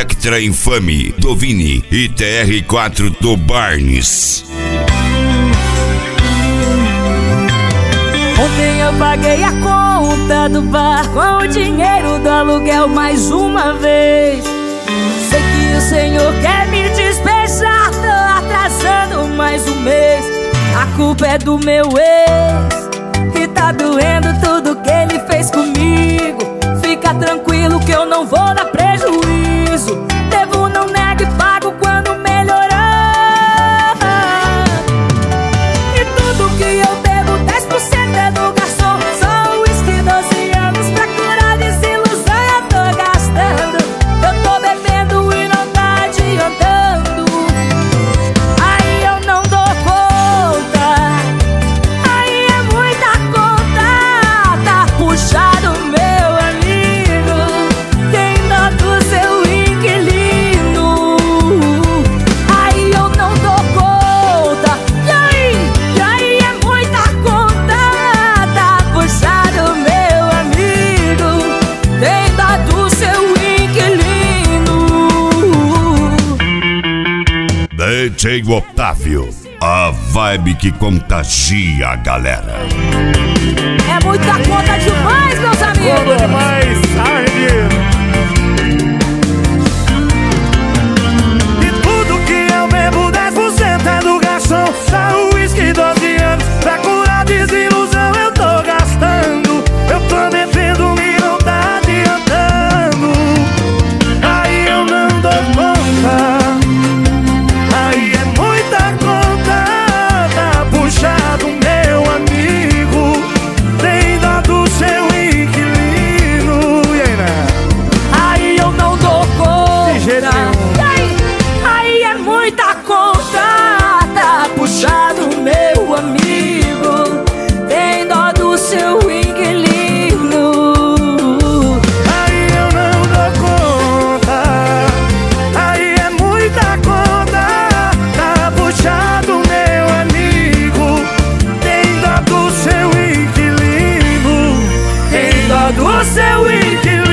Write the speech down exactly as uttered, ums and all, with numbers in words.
Vectra Infame do Vini e T R quatro do Barnes. Ontem eu paguei a conta do bar com o dinheiro do aluguel mais uma vez. Sei que o Senhor quer me despejar, tô atrasando mais um mês. A culpa é do meu ex, que tá doendo tudo que ele fez comigo. Fica tranquilo que eu não vou dar prejuízo. Devo, não nego e pago quando melhorar. E tudo que eu devo, dez por cento é do garçom. Só uísque, doze anos pra curar desilusão eu tô gastando. Eu tô bebendo e não tá adiantando. Aí eu não dou conta, aí é muita conta. Tá puxado, meu amigo, tem dó do seu inquilino. Aí eu não dou conta, e aí, e aí é muita conta. Tá puxado, meu amigo, tem dó do seu inquilino. D J Otávio, a vibe que contagia a galera. É muita conta demais, meus amigos. Quando mais tarde. E tudo que eu bebo, dez por cento é do garçom. Só uísque, doze anos pra curar desilusão eu tô gastando. Eu tô bebendo e não tá adiantando. Aí eu não dou conta, aí é muita conta. Tá puxado, meu amigo, tem dó do seu inquilino. E aí, né? Aí eu não dou conta, De jeito nenhum. e aí, aí é muita conta. Tá puxado, meu amigo, tem dó do seu inquilino. Aí eu não dou conta, aí é muita conta. Tá puxado, meu amigo, tem dó do seu inquilino. Tem dó do seu inquilino.